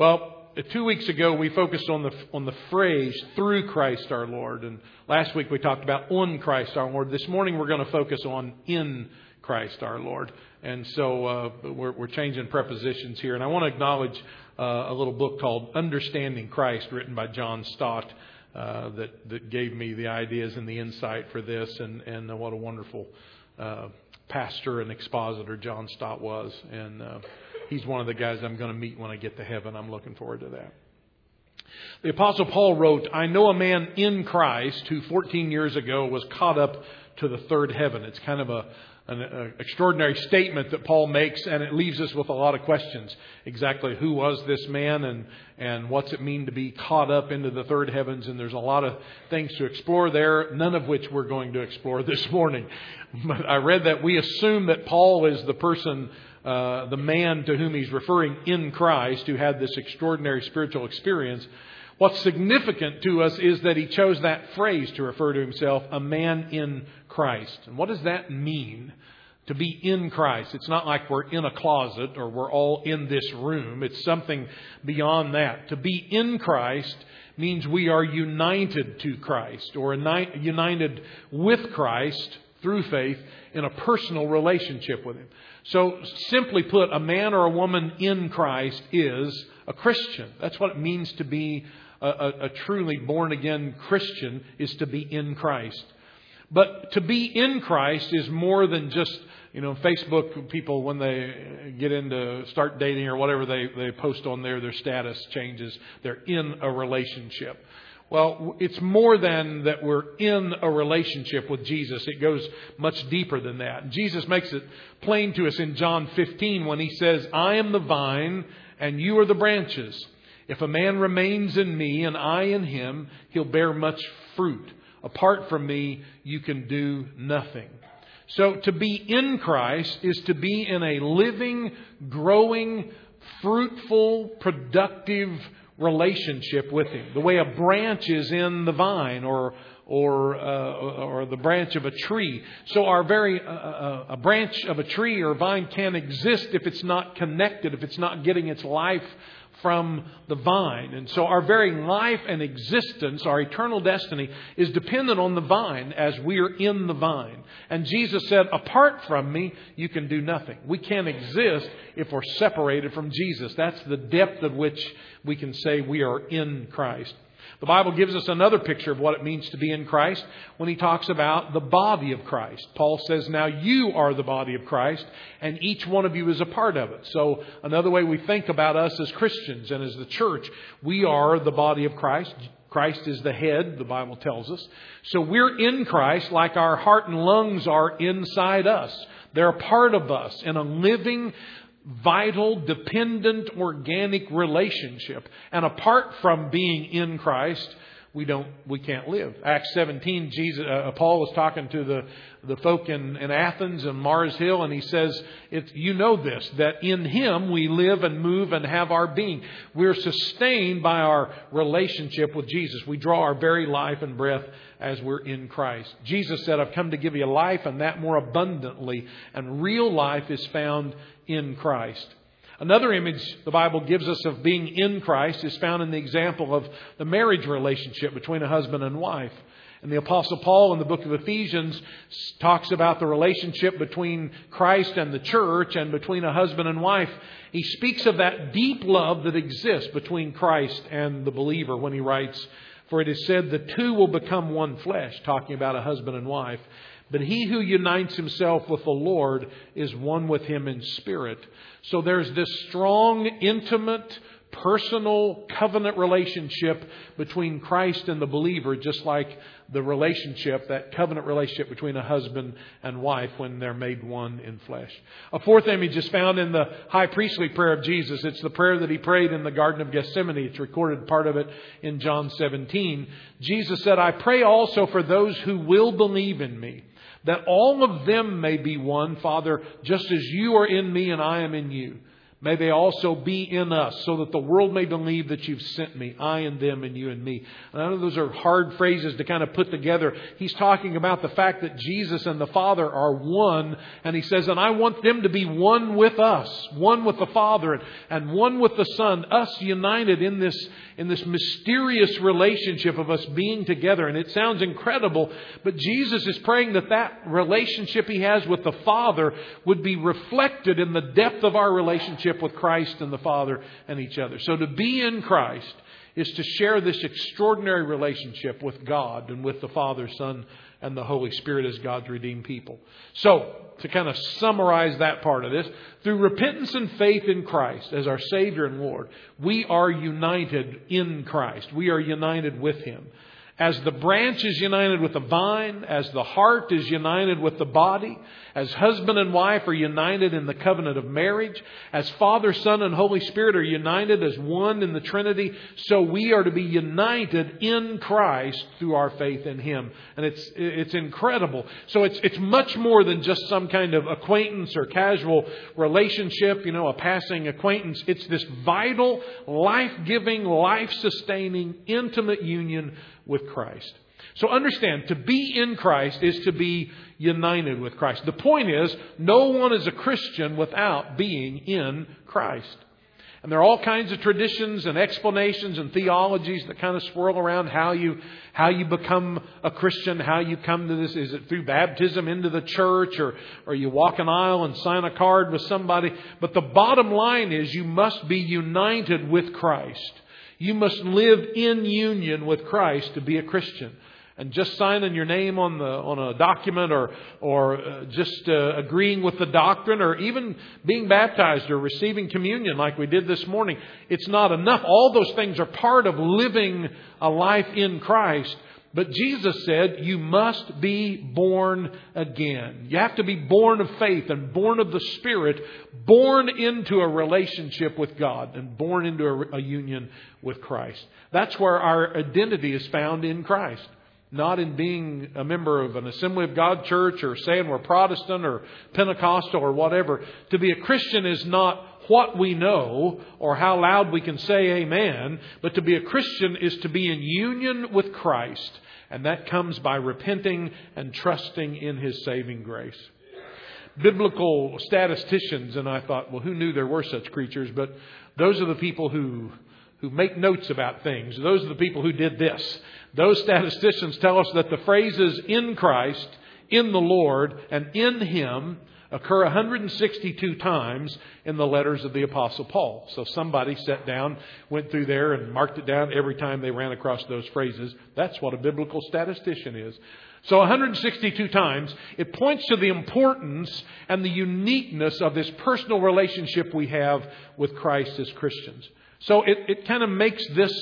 Well, 2 weeks ago we focused on the phrase "through Christ our Lord," and last week we talked about "on Christ our Lord." This morning we're going to focus on "in Christ our Lord," and so we're changing prepositions here. And I want to acknowledge a little book called "Understanding Christ," written by John Stott, that gave me the ideas and the insight for this, and what a wonderful pastor and expositor John Stott was, and he's one of the guys I'm going to meet when I get to heaven. I'm looking forward to that. The Apostle Paul wrote, "I know a man in Christ who 14 years ago was caught up to the third heaven." It's kind of an extraordinary statement that Paul makes, and it leaves us with a lot of questions. Exactly who was this man, and what's it mean to be caught up into the third heavens? And there's a lot of things to explore there, none of which we're going to explore this morning. But I read that we assume that Paul is the person, the man to whom he's referring in Christ, who had this extraordinary spiritual experience. What's significant to us is that he chose that phrase to refer to himself, a man in Christ. And what does that mean, to be in Christ? It's not like we're in a closet or we're all in this room. It's something beyond that. To be in Christ means we are united to Christ, or united with Christ through faith in a personal relationship with Him. So simply put, a man or a woman in Christ is a Christian. That's what it means to be a truly born-again Christian, is to be in Christ. But to be in Christ is more than just, Facebook people, when they get into start dating or whatever, they post on there, their status changes. They're in a relationship. Well, it's more than that we're in a relationship with Jesus. It goes much deeper than that. Jesus makes it plain to us in John 15 when He says, "I am the vine and you are the branches. If a man remains in me and I in him, he'll bear much fruit. Apart from me, you can do nothing." So to be in Christ is to be in a living, growing, fruitful, productive relationship with Him. The way a branch is in the vine or the branch of a tree. So a branch of a tree or vine can't exist if it's not connected, if it's not getting its life from the vine. And so our very life and existence, our eternal destiny, is dependent on the vine as we are in the vine. And Jesus said, apart from me, you can do nothing. We can't exist if we're separated from Jesus. That's the depth of which we can say we are in Christ. The Bible gives us another picture of what it means to be in Christ when He talks about the body of Christ. Paul says, now you are the body of Christ, and each one of you is a part of it. So another way we think about us as Christians and as the church, we are the body of Christ. Christ is the head, the Bible tells us. So we're in Christ like our heart and lungs are inside us. They're a part of us in a living, vital, dependent, organic relationship. And apart from being in Christ, we can't live. Acts 17, Paul was talking to the folk in Athens and Mars Hill, and he says, you know this, that in Him we live and move and have our being. We're sustained by our relationship with Jesus. We draw our very life and breath as we're in Christ. Jesus said, I've come to give you life, and that more abundantly. And real life is found in Christ. Another image the Bible gives us of being in Christ is found in the example of the marriage relationship between a husband and wife. And the Apostle Paul in the book of Ephesians talks about the relationship between Christ and the church and between a husband and wife. He speaks of that deep love that exists between Christ and the believer when he writes, "For it is said, the two will become one flesh," talking about a husband and wife. "But he who unites himself with the Lord is one with Him in spirit." So there's this strong, intimate, personal covenant relationship between Christ and the believer, just like the relationship, that covenant relationship between a husband and wife when they're made one in flesh. A fourth image is found in the high priestly prayer of Jesus. It's the prayer that He prayed in the Garden of Gethsemane. It's recorded part of it in John 17. Jesus said, "I pray also for those who will believe in me, that all of them may be one, Father, just as you are in me and I am in you. may they also be in us, so that the world may believe that you've sent me, I and them and you and me. And I know those are hard phrases to kind of put together. He's talking about the fact that Jesus and the Father are one. And He says, and I want them to be one with us, one with the Father and one with the Son, us united in this mysterious relationship of us being together. And it sounds incredible, but Jesus is praying that relationship He has with the Father would be reflected in the depth of our relationship with Christ and the Father and each other. So to be in Christ is to share this extraordinary relationship with God and with the Father, Son, and the Holy Spirit as God's redeemed people. So, to kind of summarize that part of this, through repentance and faith in Christ as our Savior and Lord, we are united in Christ. We are united with Him. As the branch is united with the vine, as the heart is united with the body, as husband and wife are united in the covenant of marriage, as Father, Son, and Holy Spirit are united as one in the Trinity, so we are to be united in Christ through our faith in Him. And it's incredible. So it's much more than just some kind of acquaintance or casual relationship, a passing acquaintance. It's this vital, life-giving, life-sustaining, intimate union with Christ. So understand, to be in Christ is to be united with Christ. The point is, no one is a Christian without being in Christ. And there are all kinds of traditions and explanations and theologies that kind of swirl around how you become a Christian, how you come to this. Is it through baptism into the church, or you walk an aisle and sign a card with somebody? But the bottom line is, you must be united with Christ. You must live in union with Christ to be a Christian. And just signing your name on a document or just agreeing with the doctrine, or even being baptized or receiving communion like we did this morning, it's not enough. All those things are part of living a life in Christ. But Jesus said you must be born again. You have to be born of faith and born of the Spirit, born into a relationship with God and born into a union with Christ. That's where our identity is found, in Christ. Not in being a member of an Assembly of God church, or saying we're Protestant or Pentecostal or whatever. To be a Christian is not what we know or how loud we can say amen. But to be a Christian is to be in union with Christ. And that comes by repenting and trusting in His saving grace. Biblical statisticians, and I thought, well, who knew there were such creatures? But those are the people who make notes about things. Those are the people who did this. Those statisticians tell us that the phrases in Christ, in the Lord, and in Him occur 162 times in the letters of the Apostle Paul. So somebody sat down, went through there and marked it down every time they ran across those phrases. That's what a biblical statistician is. So 162 times, it points to the importance and the uniqueness of this personal relationship we have with Christ as Christians. So it kind of makes this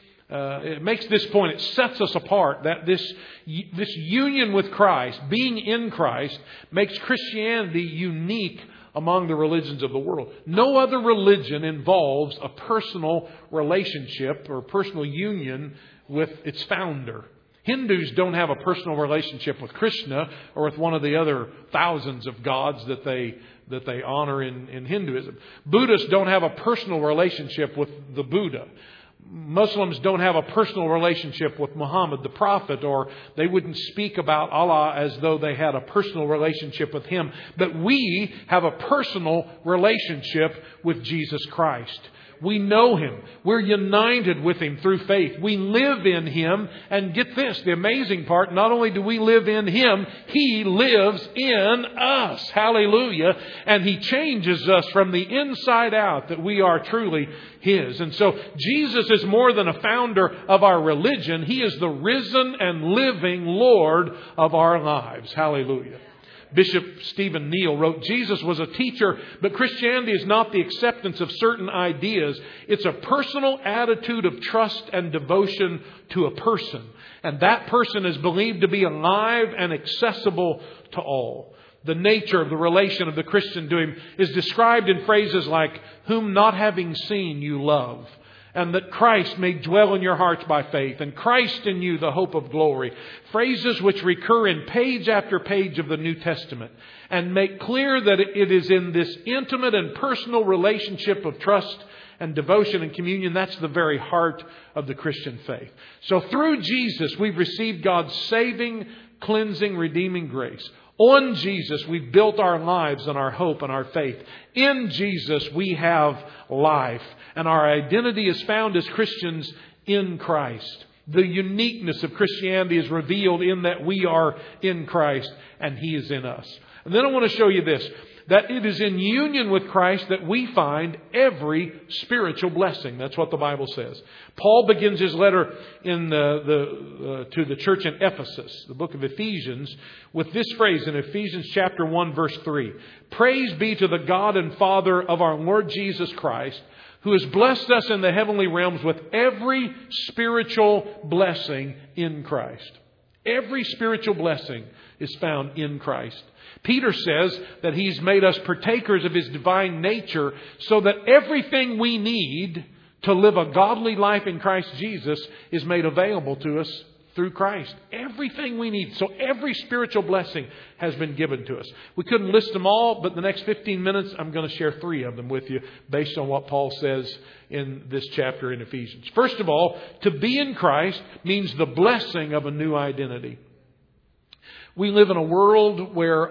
point. It sets us apart, that this union with Christ, being in Christ, makes Christianity unique among the religions of the world. No other religion involves a personal relationship or personal union with its founder. Hindus don't have a personal relationship with Krishna or with one of the other thousands of gods that they honor in Hinduism. Buddhists don't have a personal relationship with the Buddha. Muslims don't have a personal relationship with Muhammad, the prophet, or they wouldn't speak about Allah as though they had a personal relationship with Him. But we have a personal relationship with Jesus Christ. We know Him. We're united with Him through faith. We live in Him. And get this, the amazing part, not only do we live in Him, He lives in us. Hallelujah. And He changes us from the inside out, that we are truly His. And so Jesus is more than a founder of our religion. He is the risen and living Lord of our lives. Hallelujah. Bishop Stephen Neal wrote, Jesus was a teacher, but Christianity is not the acceptance of certain ideas. It's a personal attitude of trust and devotion to a person. And that person is believed to be alive and accessible to all. The nature of the relation of the Christian to Him is described in phrases like, whom not having seen you love, and that Christ may dwell in your hearts by faith, and Christ in you, the hope of glory. Phrases which recur in page after page of the New Testament and make clear that it is in this intimate and personal relationship of trust and devotion and communion. That's the very heart of the Christian faith. So through Jesus, we've received God's saving, cleansing, redeeming grace. On Jesus, we've built our lives and our hope and our faith. In Jesus, we have life. And our identity is found as Christians in Christ. The uniqueness of Christianity is revealed in that we are in Christ and He is in us. And then I want to show you this, that it is in union with Christ that we find every spiritual blessing. That's what the Bible says. Paul begins his letter to the church in Ephesus, the book of Ephesians, with this phrase in Ephesians chapter 1, verse 3. Praise be to the God and Father of our Lord Jesus Christ, who has blessed us in the heavenly realms with every spiritual blessing in Christ. Every spiritual blessing is found in Christ. Peter says that He's made us partakers of His divine nature so that everything we need to live a godly life in Christ Jesus is made available to us through Christ. Everything we need. So every spiritual blessing has been given to us. We couldn't list them all, but the next 15 minutes I'm going to share 3 of them with you based on what Paul says in this chapter in Ephesians. First of all, to be in Christ means the blessing of a new identity. We live in a world where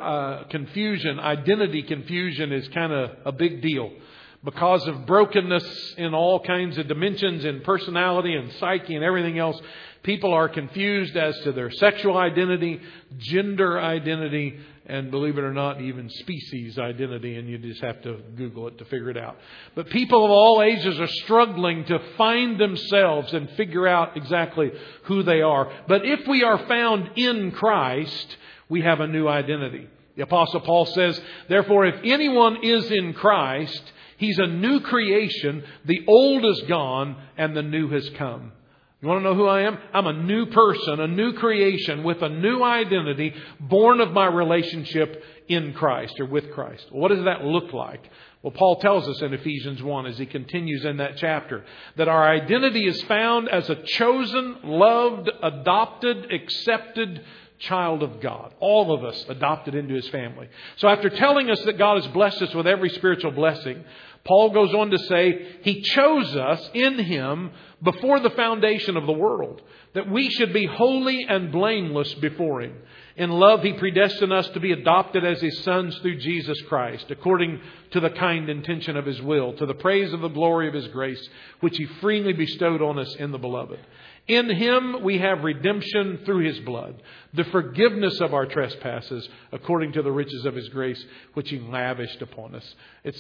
identity confusion is kind of a big deal. Because of brokenness in all kinds of dimensions, in personality and psyche and everything else, people are confused as to their sexual identity, gender identity, and believe it or not, even species identity. And you just have to Google it to figure it out. But people of all ages are struggling to find themselves and figure out exactly who they are. But if we are found in Christ, we have a new identity. The Apostle Paul says, therefore, if anyone is in Christ, he's a new creation. The old is gone and the new has come. You want to know who I am? I'm a new person, a new creation with a new identity, born of my relationship in Christ or with Christ. What does that look like? Well, Paul tells us in Ephesians 1 as he continues in that chapter that our identity is found as a chosen, loved, adopted, accepted child of God. All of us adopted into His family. So after telling us that God has blessed us with every spiritual blessing, Paul goes on to say He chose us in Him before the foundation of the world, that we should be holy and blameless before Him. In love, He predestined us to be adopted as His sons through Jesus Christ, according to the kind intention of His will, to the praise of the glory of His grace, which He freely bestowed on us in the Beloved. In Him we have redemption through His blood, the forgiveness of our trespasses, according to the riches of His grace, which He lavished upon us. It's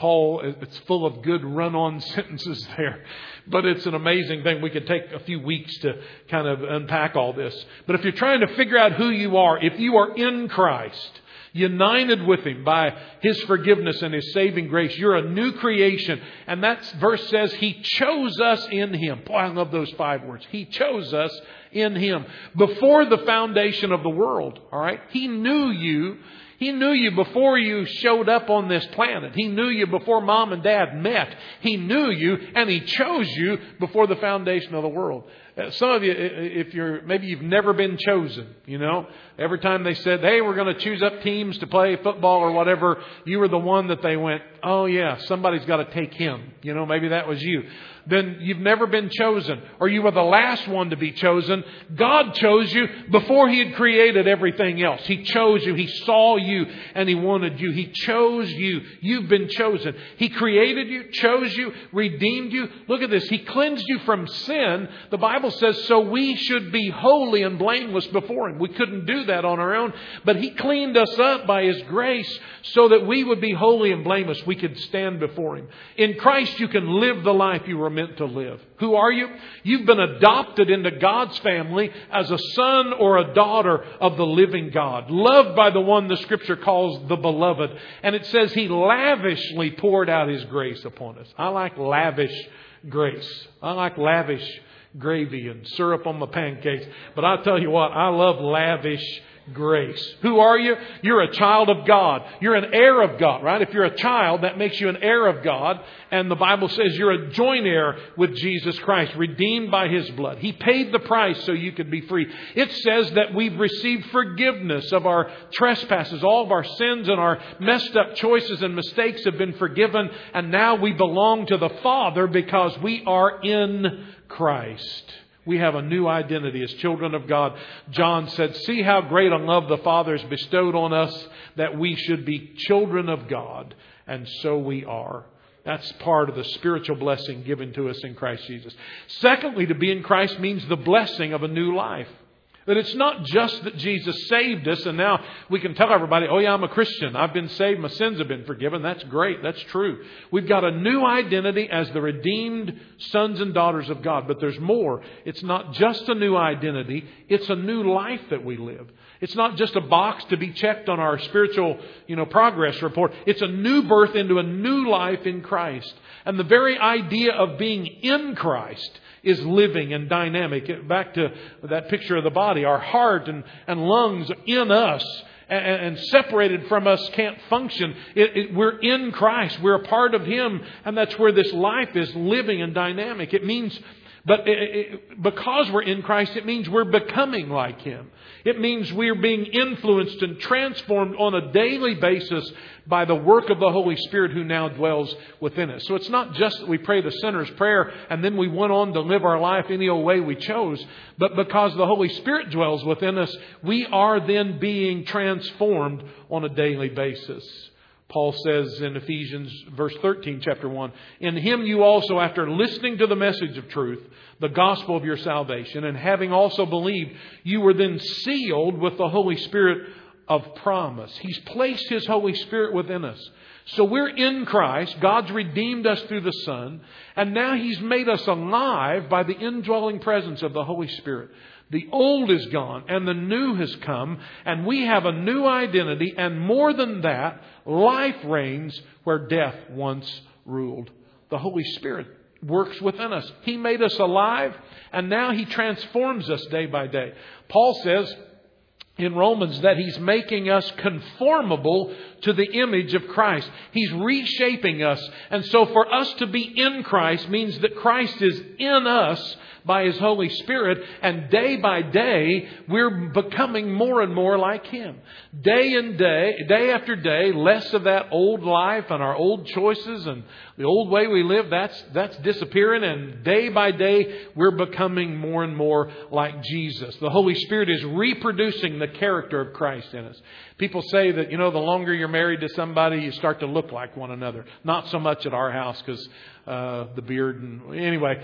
full of good run-on sentences there, but it's an amazing thing. We could take a few weeks to kind of unpack all this. But if you're trying to figure out who you are, if you are in Christ, united with Him by His forgiveness and His saving grace, you're a new creation. And that verse says He chose us in Him. Boy, I love those 5 words. He chose us in Him before the foundation of the world. All right. He knew you. He knew you before you showed up on this planet. He knew you before mom and dad met. He knew you and He chose you before the foundation of the world. Some of you, maybe you've never been chosen, every time they said, hey, we're going to choose up teams to play football or whatever, you were the one that they went, oh yeah, somebody's got to take him. Maybe that was you. Then you've never been chosen, or you were the last one to be chosen. God chose you before He had created everything else. He chose you. He saw you and He wanted you. He chose you. You've been chosen. He created you, chose you, redeemed you. Look at this. He cleansed you from sin. The Bible says so we should be holy and blameless before Him. We couldn't do that on our own, but He cleaned us up by His grace so that we would be holy and blameless. We could stand before Him. In Christ, you can live the life you were meant to live. Who are you? You've been adopted into God's family as a son or a daughter of the living God, loved by the one the Scripture calls the Beloved. And it says He lavishly poured out His grace upon us. I like lavish grace. I like lavish gravy and syrup on my pancakes. But I'll tell you what, I love lavish grace. Who are you? You're a child of God. You're an heir of God, right? If you're a child, that makes you an heir of God. And the Bible says you're a joint heir with Jesus Christ, redeemed by His blood. He paid the price so you could be free. It says that we've received forgiveness of our trespasses. All of our sins and our messed up choices and mistakes have been forgiven. And now we belong to the Father because we are in Christ. We have a new identity as children of God. John said, "See how great a love the Father has bestowed on us, that we should be children of God." And so we are. That's part of the spiritual blessing given to us in Christ Jesus. Secondly, to be in Christ means the blessing of a new life. That it's not just that Jesus saved us and now we can tell everybody, "Oh yeah, I'm a Christian. I've been saved. My sins have been forgiven." That's great. That's true. We've got a new identity as the redeemed sons and daughters of God. But there's more. It's not just a new identity. It's a new life that we live. It's not just a box to be checked on our spiritual, progress report. It's a new birth into a new life in Christ. And the very idea of being in Christ is living and dynamic. Back to that picture of the body. Our heart and lungs in us and separated from us can't function. We're in Christ. We're a part of Him. And that's where this life is living and dynamic. It means, because we're in Christ, it means we're becoming like Him. It means we're being influenced and transformed on a daily basis by the work of the Holy Spirit who now dwells within us. So it's not just that we pray the sinner's prayer and then we went on to live our life any old way we chose. But because the Holy Spirit dwells within us, we are then being transformed on a daily basis. Paul says in Ephesians verse 13, chapter 1, "In Him you also, after listening to the message of truth, the gospel of your salvation, and having also believed, you were then sealed with the Holy Spirit of promise." He's placed His Holy Spirit within us. So we're in Christ. God's redeemed us through the Son. And now He's made us alive by the indwelling presence of the Holy Spirit. The old is gone and the new has come. And we have a new identity. And more than that, life reigns where death once ruled. The Holy Spirit works within us. He made us alive. And now He transforms us day by day. Paul says in Romans that He's making us conformable to the image of Christ. He's reshaping us. And so for us to be in Christ means that Christ is in us by His Holy Spirit. And day by day, we're becoming more and more like Him. Day after day, less of that old life and our old choices and the old way we live, that's disappearing. And day by day, we're becoming more and more like Jesus. The Holy Spirit is reproducing the character of Christ in us. People say that, the longer you're married to somebody, you start to look like one another. Not so much at our house because the beard and anyway.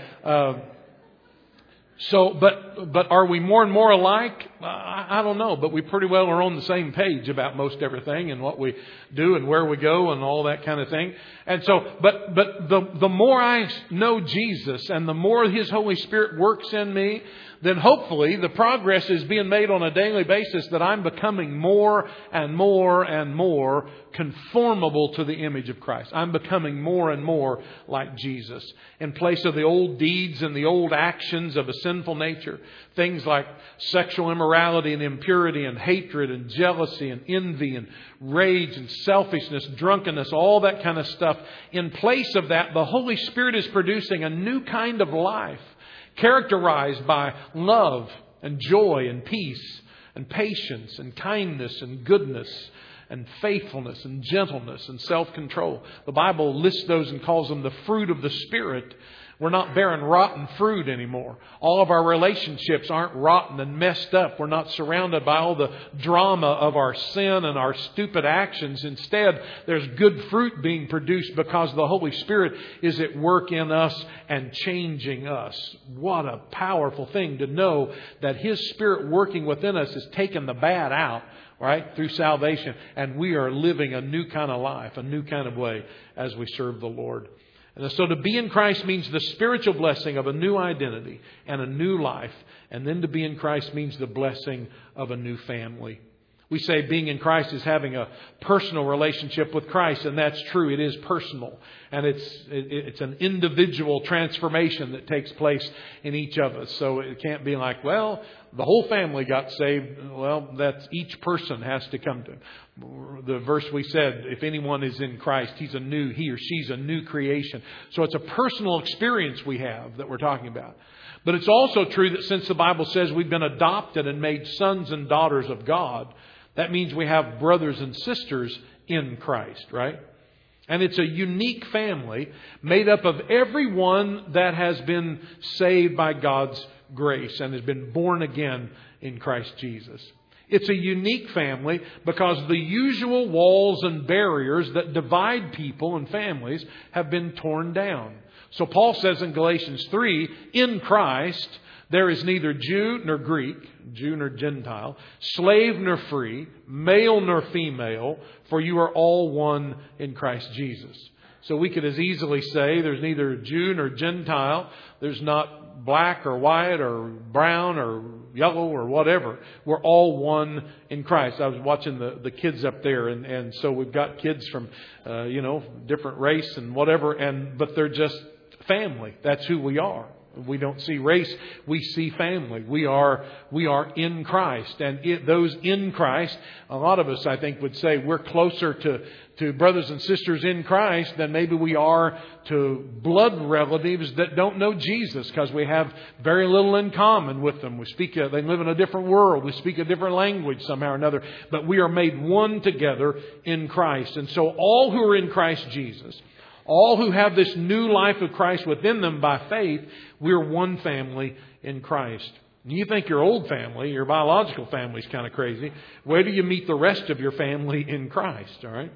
But are we more and more alike? I don't know, but we pretty well are on the same page about most everything and what we do and where we go and all that kind of thing. And so, but the more I know Jesus and the more His Holy Spirit works in me, then hopefully the progress is being made on a daily basis that I'm becoming more and more and more conformable to the image of Christ. I'm becoming more and more like Jesus. In place of the old deeds and the old actions of a sinful nature, things like sexual immorality and impurity and hatred and jealousy and envy and rage and selfishness, drunkenness, all that kind of stuff. In place of that, the Holy Spirit is producing a new kind of life, characterized by love and joy and peace and patience and kindness and goodness and faithfulness and gentleness and self-control. The Bible lists those and calls them the fruit of the Spirit. We're not bearing rotten fruit anymore. All of our relationships aren't rotten and messed up. We're not surrounded by all the drama of our sin and our stupid actions. Instead, there's good fruit being produced because the Holy Spirit is at work in us and changing us. What a powerful thing to know that His Spirit working within us is taking the bad out, right, through salvation. And we are living a new kind of life, a new kind of way as we serve the Lord. And so to be in Christ means the spiritual blessing of a new identity and a new life. And then to be in Christ means the blessing of a new family. We say being in Christ is having a personal relationship with Christ. And that's true. It is personal. And it's an individual transformation that takes place in each of us. So it can't be like, well, the whole family got saved. Well, that's each person has to come to the verse we said, if anyone is in Christ, he or she's a new creation. So it's a personal experience we have that we're talking about. But it's also true that since the Bible says we've been adopted and made sons and daughters of God, that means we have brothers and sisters in Christ, right? And it's a unique family made up of everyone that has been saved by God's grace and has been born again in Christ Jesus. It's a unique family because the usual walls and barriers that divide people and families have been torn down. So Paul says in Galatians 3, in Christ there is neither Jew nor Greek, Jew nor Gentile, slave nor free, male nor female, for you are all one in Christ Jesus. So we could as easily say there's neither Jew nor Gentile, there's not black or white or brown or yellow or whatever. We're all one in Christ. I was watching the kids up there, and so we've got kids from different race and whatever, but they're just family. That's who we are. We don't see race, we see family. We are in Christ. And those in Christ, a lot of us, I think, would say we're closer to brothers and sisters in Christ than maybe we are to blood relatives that don't know Jesus, because we have very little in common with them. They live in a different world. We speak a different language somehow or another. But we are made one together in Christ. And so all who are in Christ Jesus, all who have this new life of Christ within them by faith, we're one family in Christ. You think your old family, your biological family is kind of crazy. Where do you meet the rest of your family in Christ? All right.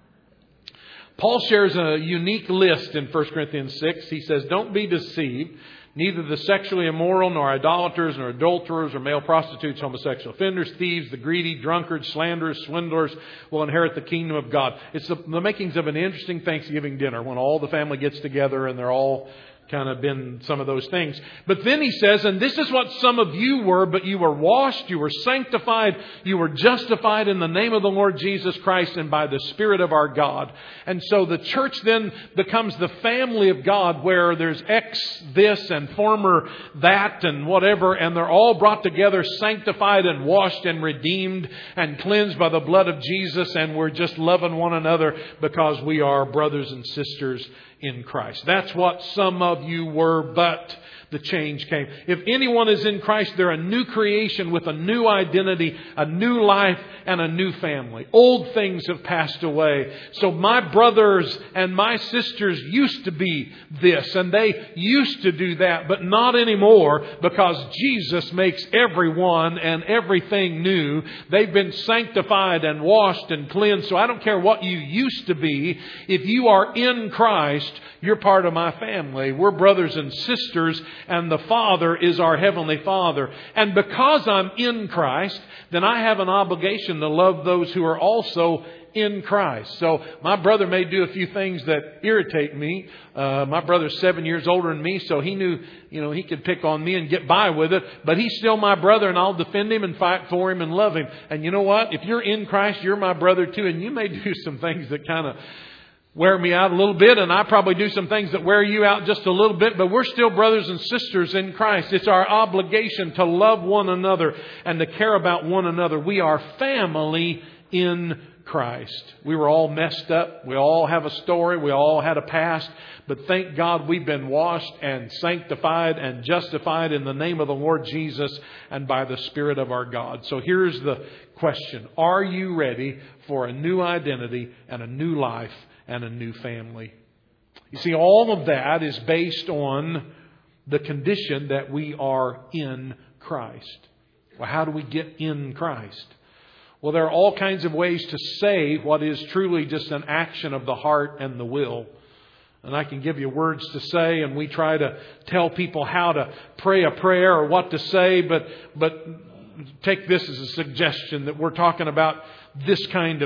Paul shares a unique list in 1 Corinthians 6. He says, don't be deceived. Neither the sexually immoral, nor idolaters, nor adulterers, or male prostitutes, homosexual offenders, thieves, the greedy, drunkards, slanderers, swindlers will inherit the kingdom of God. It's the makings of an interesting Thanksgiving dinner when all the family gets together and they're all kind of been some of those things. But then he says, and this is what some of you were, but you were washed, you were sanctified, you were justified in the name of the Lord Jesus Christ and by the Spirit of our God. And so the church then becomes the family of God, where there's ex this and former that and whatever, and they're all brought together, sanctified and washed and redeemed and cleansed by the blood of Jesus, and we're just loving one another because we are brothers and sisters in Christ. That's what some of you were, but the change came. If anyone is in Christ, they're a new creation with a new identity, a new life, and a new family. Old things have passed away. So my brothers and my sisters used to be this, and they used to do that, but not anymore, because Jesus makes everyone and everything new. They've been sanctified and washed and cleansed. So I don't care what you used to be. If you are in Christ, you're part of my family. We're brothers and sisters, and the Father is our Heavenly Father. And because I'm in Christ, then I have an obligation to love those who are also in Christ. So my brother may do a few things that irritate me. My brother's 7 years older than me, so he knew, he could pick on me and get by with it. But he's still my brother, and I'll defend him and fight for him and love him. And you know what? If you're in Christ, you're my brother too. And you may do some things that kind of wear me out a little bit, and I probably do some things that wear you out just a little bit, but we're still brothers and sisters in Christ. It's our obligation to love one another and to care about one another. We are family in Christ. We were all messed up. We all have a story. We all had a past. But thank God we've been washed and sanctified and justified in the name of the Lord Jesus and by the Spirit of our God. So here's the question. Are you ready for a new identity and a new life and a new family? You see, all of that is based on the condition that we are in Christ. Well, how do we get in Christ? Well, there are all kinds of ways to say what is truly just an action of the heart and the will. And I can give you words to say, and we try to tell people how to pray a prayer or what to say, but take this as a suggestion that we're talking about this kind of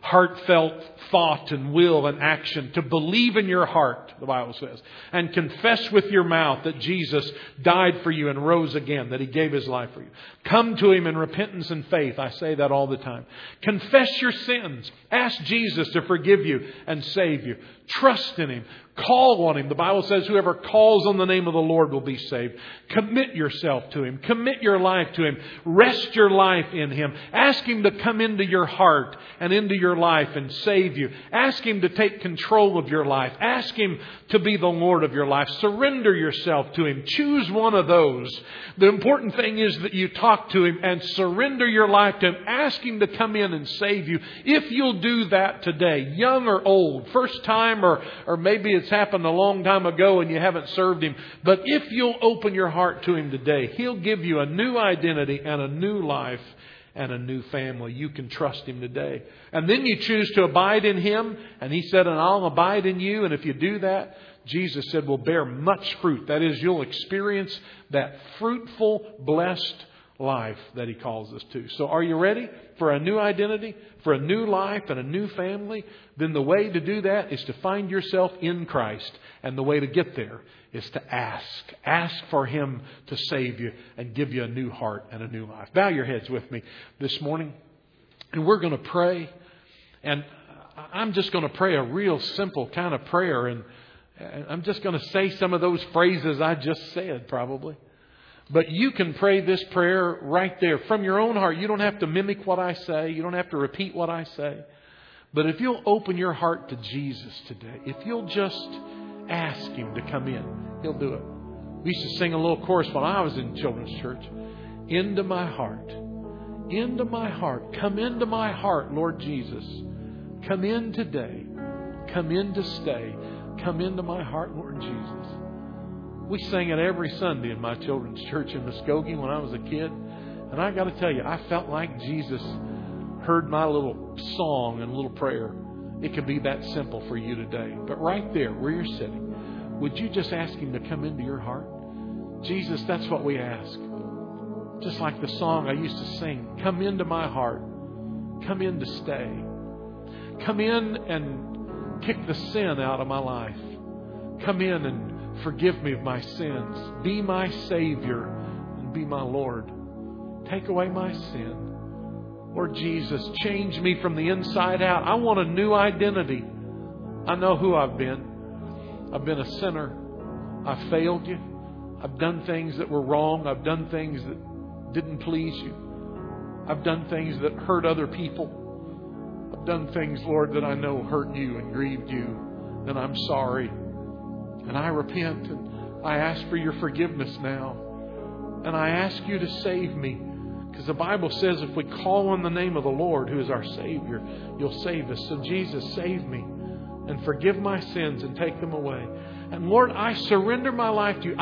heartfelt thought and will and action, to believe in your heart, the Bible says, and confess with your mouth that Jesus died for you and rose again, that He gave His life for you. Come to Him in repentance and faith. I say that all the time. Confess your sins. Ask Jesus to forgive you and save you. Trust in Him. Call on Him. The Bible says whoever calls on the name of the Lord will be saved. Commit yourself to Him. Commit your life to Him. Rest your life in Him. Ask Him to come into your heart and into your life and save you. Ask Him to take control of your life. Ask Him to be the Lord of your life. Surrender yourself to Him. Choose one of those. The important thing is that you talk to Him and surrender your life to Him. Ask Him to come in and save you. If you'll do that today, young or old, first time or maybe it's happened a long time ago and you haven't served Him. But if you'll open your heart to Him today, He'll give you a new identity and a new life and a new family. You can trust Him today. And then you choose to abide in Him. And He said, and I'll abide in you. And if you do that, Jesus said, will bear much fruit. That is, you'll experience that fruitful, blessed life that He calls us to. So are you ready for a new identity, for a new life and a new family? Then the way to do that is to find yourself in Christ. And the way to get there is to ask. Ask for Him to save you and give you a new heart and a new life. Bow your heads with me this morning. And we're going to pray. And I'm just going to pray a real simple kind of prayer. And I'm just going to say some of those phrases I just said probably. But you can pray this prayer right there from your own heart. You don't have to mimic what I say. You don't have to repeat what I say. But if you'll open your heart to Jesus today, if you'll just ask Him to come in, He'll do it. We used to sing a little chorus when I was in children's church. Into my heart. Into my heart. Come into my heart, Lord Jesus. Come in today. Come in to stay. Come into my heart, Lord Jesus. We sang it every Sunday in my children's church in Muskogee when I was a kid. And I got to tell you, I felt like Jesus heard my little song and little prayer. It could be that simple for you today. But right there where you're sitting, would you just ask Him to come into your heart? Jesus, that's what we ask. Just like the song I used to sing. Come into my heart. Come in to stay. Come in and kick the sin out of my life. Come in and forgive me of my sins. Be my Savior and be my Lord. Take away my sin. Lord Jesus, change me from the inside out. I want a new identity. I know who I've been. I've been a sinner. I've failed you. I've done things that were wrong. I've done things that didn't please you. I've done things that hurt other people. I've done things, Lord, that I know hurt you and grieved you. And I'm sorry. And I repent and I ask for your forgiveness now. And I ask you to save me. Because the Bible says if we call on the name of the Lord, who is our Savior, you'll save us. So Jesus, save me and forgive my sins and take them away. And Lord, I surrender my life to you.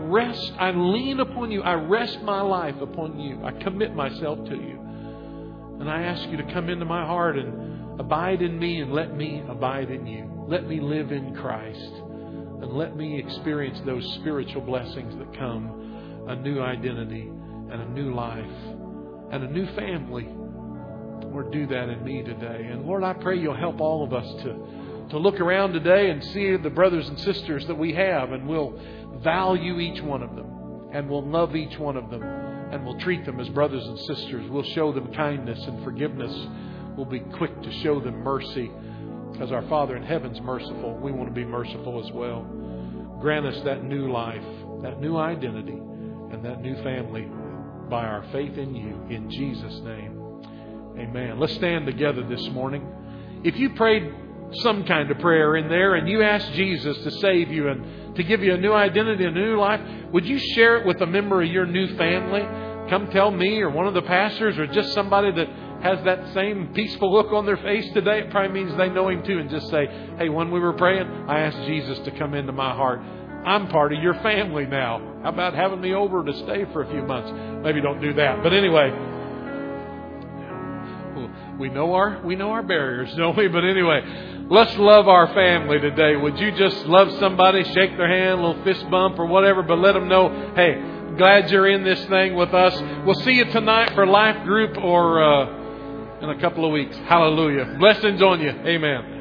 I lean upon you. I rest my life upon you. I commit myself to you. And I ask you to come into my heart and abide in me and let me abide in you. Let me live in Christ. And let me experience those spiritual blessings that come, a new identity and a new life and a new family. Lord, do that in me today. And Lord, I pray you'll help all of us to look around today and see the brothers and sisters that we have, and we'll value each one of them, and we'll love each one of them, and we'll treat them as brothers and sisters. We'll show them kindness and forgiveness. We'll be quick to show them mercy. Because our Father in heaven's merciful, we want to be merciful as well. Grant us that new life, that new identity, and that new family by our faith in you. In Jesus' name, amen. Let's stand together this morning. If you prayed some kind of prayer in there and you asked Jesus to save you and to give you a new identity and a new life, would you share it with a member of your new family? Come tell me or one of the pastors or just somebody that has that same peaceful look on their face today. It probably means they know Him too, and just say, hey, when we were praying, I asked Jesus to come into my heart. I'm part of your family now. How about having me over to stay for a few months? Maybe don't do that. But anyway, we know our barriers, don't we? But anyway, let's love our family today. Would you just love somebody, shake their hand, a little fist bump or whatever, but let them know, hey, glad you're in this thing with us. We'll see you tonight for life group or in a couple of weeks. Hallelujah. Blessings on you. Amen.